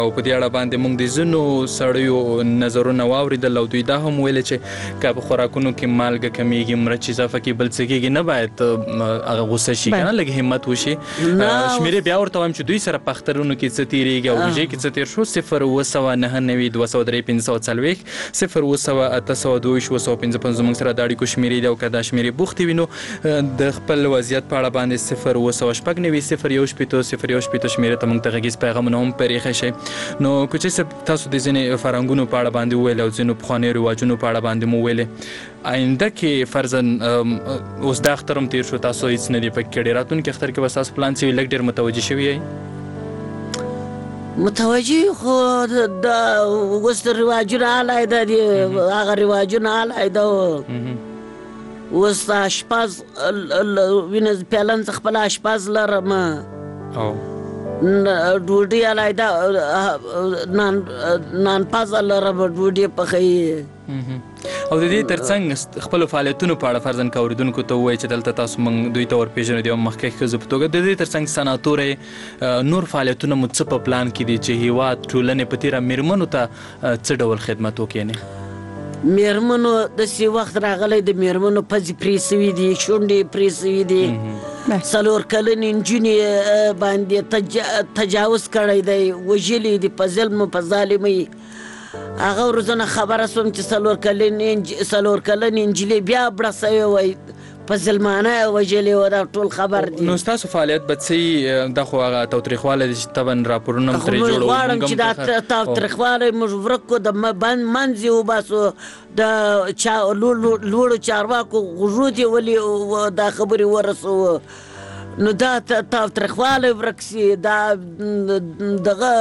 او په دې اړه باندې موږ د ځینو سړیو نظرونه واورېدل او دوی دا هم ویل چې که په خوراکونو کې مالګه کمیږي مرچ اضافه کړي بل څه کېږي نه باید هغه غوسه شي که نه لږ همت وشي شمېرې بیا ورته وایم چې دوی سره په اخترونو کې څه تېرېږي او روژې کې څه تېر شو 0 9 203 540 522 752 موږ سره د اړیکو شمېرې دي او که دا شمېرې بوختې وي نو د خپل وضعیت په اړه باندې 0 9 2 6 0 1 0 شمېرې ته موږ ته غږیز پیغامونه هم پرېښی شئ نو کوچي صاحب تاسو د ځینې فرهنګونو په اړه باندې وویل او ځینو پخوانیو رواجونو په اړه باندې مو ویلې آینده کې فرضاً اوس دا اختر هم تېر شو تاسو هېڅ نه دي پکې کړي راتلونکي اختر کې به ستاسو پلان څه وي لږ ډېر متوجه شوي یئ متوجه خو دا اوس د رواجونه علیده دي هغه رواجونه علیده اوس اشپز وینې پیلن څه خپل اشپز لرم ډوډۍ علیده نانپز لرم ډوډۍ پخوي او د دې ترڅنګ خپلو فعالیتونو په اړه فرضاً که اورېدونکو ته ووایي چې دلته تاسو موږ دوی ته ورپېژنو د یو مخکښ ښځو په توګه د دې ترڅنګ سناتورۍ نور فعالیتونه مو څه په پلان کې دي چې هېواد ټولنې په تېره مېرمنو ته څه ډول خدمت وکړي مېرمنو داسې وخت راغلی د مېرمنو پزې پرې سوي دي شونډې پرې سوي دي 4 کلنې نجونې باندې تجاوز کړی دی وژلي دي په ظلم و په ظالمۍ هغه ورځونه خبره سوم چې 4 کلنې نجلۍ بیا بړه سوې وای په ظلمانه وژلې وه دا ټول خبر دی نو ستاسو فعالیت به څه دا خو هغه تاوتریخوالی دی چې طبعا راپورونه هم ترې جوړوو غواړم چې دا تاوتریخوالی موږ ورک کړو د منځ یې وباسو د لوړو چارواکو غوږو ته ولې دا خبرې ورسوو نو دا تاوتریخوالی ورک سي دغه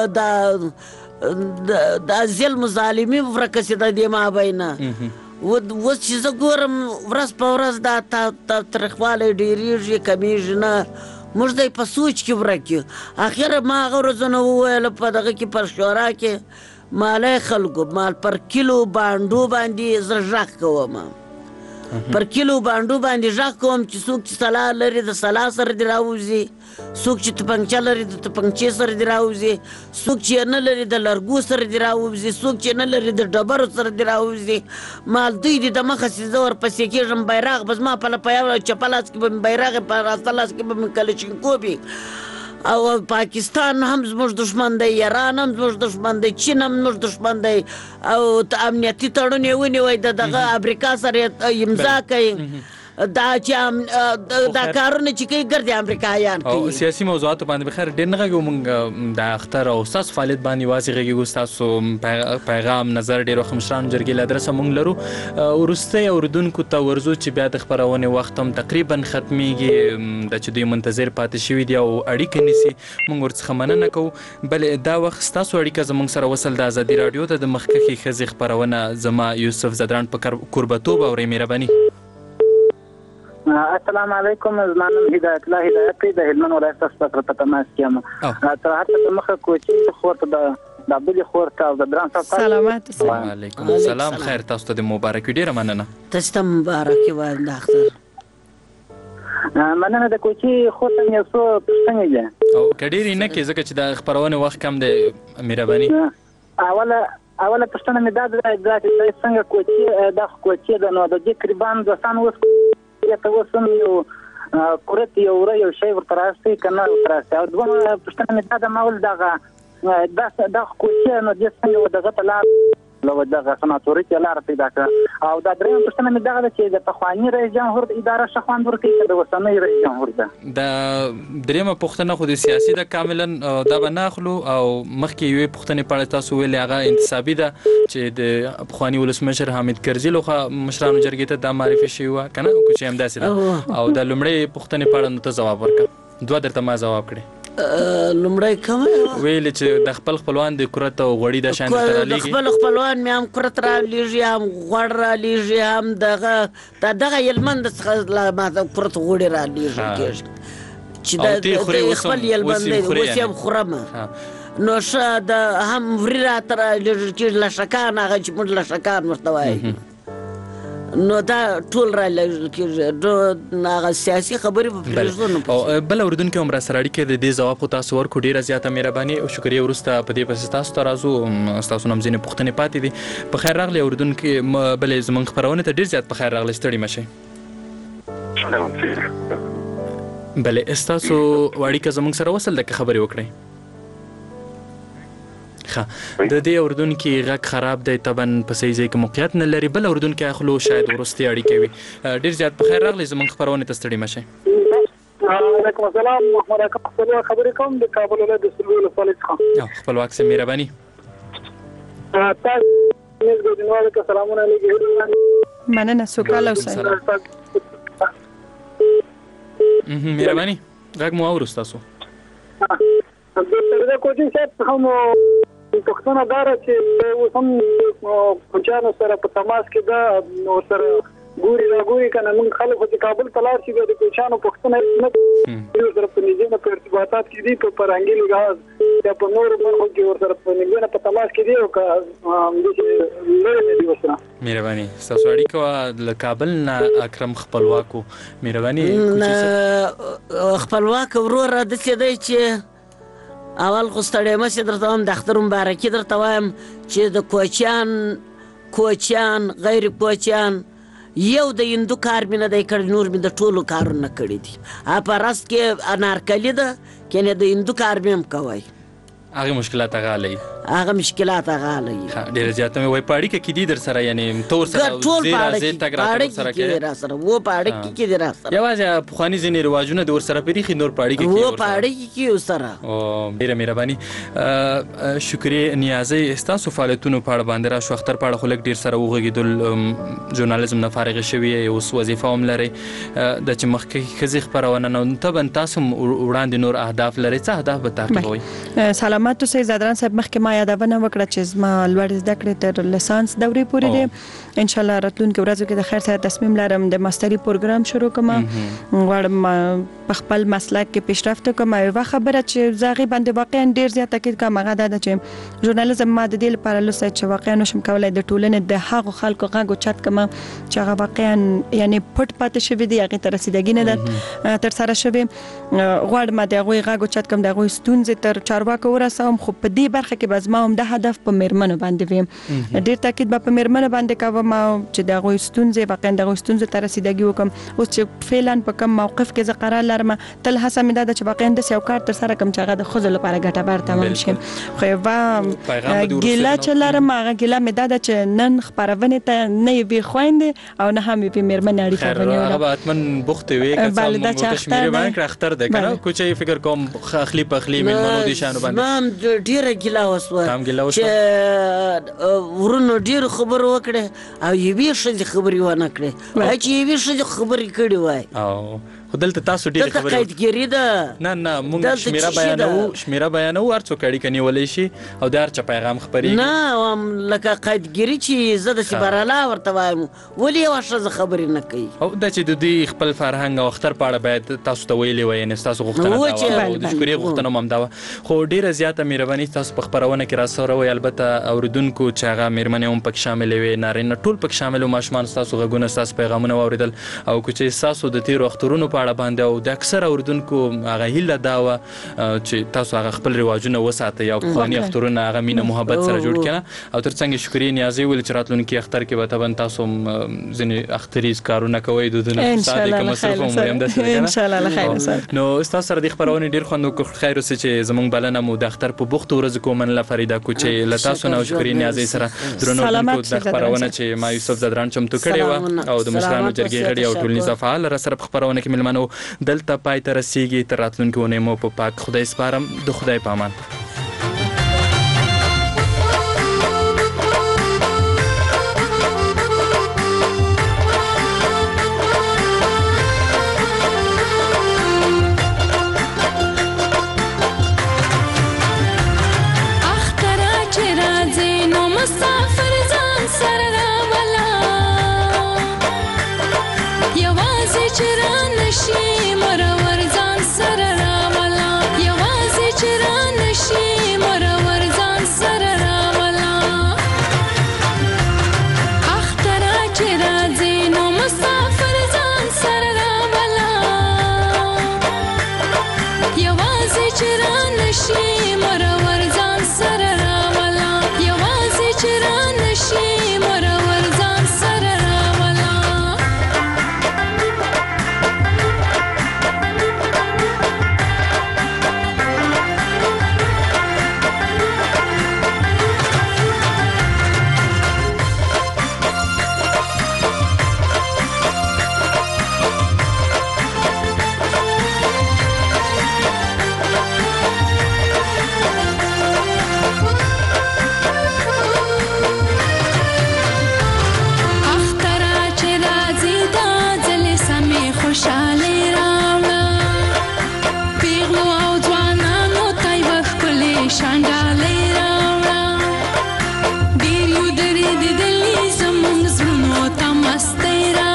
دا ظلم و ظالمي ورکه سي د دې مابینه اوس چې زه ګورم ورځ په ورځ دا تاوتریخوالی ډېرېږي کمیږي نه موږ دی په سوچ کې ورک یو اخره ما هغه ورځونه وویله په دغه کې پر شورا کې مالی خلکو مال پر کیلو بانډو باندې زه غږ کوم پر کیلو بانډو باندې غږ کوم چې څوک چې سلا لري د سلا سره دې راوځي څوک چې توپنچه لري د توپنچې سره دې راوځي څوک چې نه لري د لرګو سره دې راوځي څوک چې نه لري د ډبرو سره دې راوځي مال دوی دې د مخه چې زه ورپسې کېږم بیرغ به زما په یو چپه لاس کې به مې بیرغ په راسته لاس کې به مې کلشینکوف او پاکستان هم زموږ دشمن دی ایران هم زموږ دشمن دی چین هم زموږ دشمن دی او امنیتي تړون یې ونیوی د دغه امریکا سره امضا کوي دا کارونه چې کوي ګردې امریکایان کوي او سیاسي موضوعاتو باندې بخیر ډېر نه غږو موږ د اختر او ستاسو فعالیت باندې یوازې غږیږو ستاسو پیغام نظر ډېرو ښه مشرانو جرګې له ادرسه موږ لرو وروستی اورېدونکو ته ورځو چې بیا د خپرونې وخت هم تقریبا ختمیږي د چې دوی منتظر پاتې شوي دي او اړیکه نیسي موږ ورڅخه مننه کوو بلې دا وخت ستاسو اړیکه زموږ سره وصل د ازادي راډیو ته د مخکښې ښځې خپرونه زما یوسف زدران په کوربتوب اورئ مهرباني السلام علیکم زما نوم هدایت الله هدایت دی د هلمند ولایت څخه په تماس کې یم تر هر څه مخه کوچي خور ته د بلې خور ته او د دران صاحب سلامات وعلیکم السلام خیر تاسو ته د مبارک وي ډېره مننه تاسو ته مبارک وي وایم د اختر مننه د کوچي خور ته یو څه پوښتنې دي او که ډېرې نه کې ځکه چې د خپرونې وخت کم دی مهرباني اوله پوښتنه مې دا ده چې څنګه کوچي دا کوچي ده نو د دې تقریبا دوستان اوس ته اوس هم یو کورت یو وره یو شی ورته راسي که نه ورته راسي او دومره پوښتنه مې دا ده ما ویل دغه دا کوچي نو دې څنګه دغه ته لار دغه سناتورۍ ته لاره پیدا کړه او دا درېیمه پوښتنه مې دغه ده چې د پخواني رئیس جمهور اداره ښه خوند ورکوي که د اوسنۍ رئیس جمهور ده د درېیمه پوښتنه خو د سیاسي ده کاملا دا به نه اخلو او مخکې یوې پوښتنې په اړه تاسو ویلې هغه انتصابي ده چې د پخواني ولسمشر حامد کرزي لخوا مشرانو جرګې ته دا معرفي شوې وه که نه کوچې همداسې ده او د لومړۍ پوښتنې په اړه نو ته ځواب ورکړه دوه درته ما ځواب کړې لومړی کومه ویلې چې د خپل خپلوان د کرت او غوړي د شان ته رالیږي د خپل خپلوان مې هم کرت رالیږي هم غوړ رالیږي هم دغه هلمند څخه ماته کرت غوړي رالیږي چې د خپل هلمند دی اوس یې هم خورم نو ښه د هم وري راته رالیږي چې لشکان هغه چې موږ لشکان ورته وایو نو دا ټول را لږل کېږي هغه سیاسي خبرې به پرېږدو نه او بل اورېدونکي هم راسره اړیکې د دې ځواب خو تاسو ورکړو ډېره زیاته مهرباني او شکریه. وروسته په دې پسې تاسو ته راځو ستاسو نه هم ځینې پوښتنې پاتې دي. په خیر راغلی اورېدونکي بلې زموږ خپرونې ته ډېر زیات په خیر راغلی ستړي مه شئ. بلې ستاسو اړیکه زموږ سره وصل ده که خبرې وکړئ. د دې اردوونکي غږ خراب دی طبعا په صحیح ځای کې موقعیت نه لري. بل اردوونکي اخلو شاید وروستۍ اړیکې وي. ډېر زیات په خیر راغلی زموږ خپرونې ته ستړي مه شئ. وعلیکم السلام محمد اکرم خپلواک خبرې کوم د کابل ولایت د سروبي ولسوالۍ څخه. خپلواک صاحب مهرباني. تاسو ګډونوالو ته سلامونه علیکم. مننه سوکاله اوسئ. مهرباني غږ مو اورو ستاسو. د کوچني صاحب هم پښتنه داره چې اوس هم کوچانو سره په تماس کې ده نو سره ګوري راګوري کنه موږ خلک چې کابل ته لاړ شي د کوچانو پښتنه نه سره په نږدې نه په ارتباطات کې دي په فرهنګي لحاظ یا په نورو برخو کې ورسره په نږدې نه په تماس کې دي او که لري دي ورسره. مهرباني ستاسو اړیکه له کابل نه اکرم خپلواکو. مهرباني خپلواک وروره داسې دی چې اول خو ستړی مه شې درته وایم د اختر مبارکي درته وایم چې د کوچیان غیر کوچیان یو د هندو کار مې نه دی کړی نور مې د ټولو کارونه کړي دي. په رست کې انارکلي ده کنې د هندو کار مې هم کوی. هغه مشکلات هغه لري. هغه مشکلات هغه لري. ډېر زیاته مې وای په اړیکه کې دي در سره یعنی تو سره زی راځي تګ راځي سره کې را سره و په اړیکه کې دي را سره یوازې پخواني ځینې رواجونه د ور سره پریخي نور په اړیکه کې و په اړیکه کې سره. او ډېر مهرباني. شکریه نیازي ستاسو فعالیتونو په اړه باندې را شو اختر په اړه خلک ډېر سره وغږیدل ژورنالیزم نه فارغ شوی اوس وظیفه هم لري د چې مخکې ښځې خپرونه نه طبعا تاسو وړاندې نور اهداف لري. څه اهداف به تعقیبوئ؟ سلامات اوسئ زادران صاحب. مخکې ما یادونه وکړه چې زما لوړ زده کړې تر لیسانس دورې پورې دي. ان شاء الله راتلونکي ورځو کې د خیر سره تصمیم لرم د ماستري پروګرام شروع کوم. غواړم په خپل مسلک کې پیشرفت وکړم. یوه خبره چې زه هغې باندې واقعا ډېر زیات تاکید کوم هغه دا ده چې ژورنالیزم ما د دې لپاره لوستی چې واقعا نشم کولی د ټولنې د هغو خلکو غږ اوچت کړم چې هغه واقعا یعنې پټ پاتې شوي دي هغې ته رسیدګي نه ده ترسره شوې. غواړم د هغوی غږ اوچت کړم د هغوی ستونزې تر چارواکو ورسوم. خو په دې برخه کې به زما هم د هدف په میرمنو باندې وي. ډېر تاکید به په میرمنو باندې کوم چې د هغوی ستونزې واقعا د هغوی ستونزو ته رسیدګي وکړم. اوس چې فعلا په کوم موقف کې زه قرار لرم تل هڅه مې دا ده چې واقعا داسې یو کار ترسره کړم چې هغه د ښځو لپاره ګټور تمام شي. خو یوه ګیله چې لرم هغه ګیله مې دا ده چې نن خپرونې ته نه یې خویندې او نه هم یې میرمنې اړیکه ونیوله. هغه به حتما بوختې وي که څه هم کشمیري باندې کړه اختر دی که نه کوچه فکر کوم اخلي پخلي میلمنو دې شیانو باندې زما هم ډېره ګیله وسوه چې ورونو ډېرو خبرو وکړې او یوې ښځې خبرې ونه کړې. چې یوې ښځې خبرې کړې وای خو دلته تاسو ډېرې خبرې قیدګیري ده. نه موږ شمیره بیانوو هر څوک اړیکه نیولی شي او د هر چا پیغام خپرېږي. نه لکه قیدګیري چې زه داسې براله ورته وایم ولې یوه ښځه خبرې نه کوي. او دا چې د دوی خپل فرهنګ او اختر په اړه باید تاسو ته ویلې وای یعنې ستاسو غوښتنه دا وه او د شکرې غوښتنه هم همدا وه. خو ډېره زیاته مهرباني تاسو په خپرونه کې راسره وئ. البته اورېدونکو چې هغه مېرمنې هم پکې شاملې وې نارینه ټول پکې شامل وو. ماشومان ستاسو غږونه ستاسو پیغامونه واورېدل او که چې ستاسو د تېرو اخترونو په اړه باندې او د اکثر اورېدونکو هغه هیله دا وه چې تاسو هغه خپل رواجونه وساتئ او پخواني اخترونه هغه مینه محبت سره جوړ کړه. او تر څنګ شکرې نیازي ویل چې راتلونکي اختر کې به طبعا تاسو هم ځینې اختریز کارونه کوئ دودونه ساتئ که مصرف هم وي همداسې ده که نه. نو ستاسو سره د خپرونې ډېر خوند وکړ. خیر اوسې چې زموږ بلنه مو د اختر په بوختو ورځو کې ومنله فریده کوچۍ له تاسو نه او شکرې نیازۍ سره درنو اورېدونکو د خپرونه چې ما یوسف زدران چمتو کړې وه او د مشرانو جرګې غړي او ټولنیز فعال راسره په خپرونه کې مېلمانه وو. دلته پای ته رسېږي. تر راتلونکې اونۍ مو په پاک خدای سپارم. د خدای په امان. اختر چې راځي मस्ती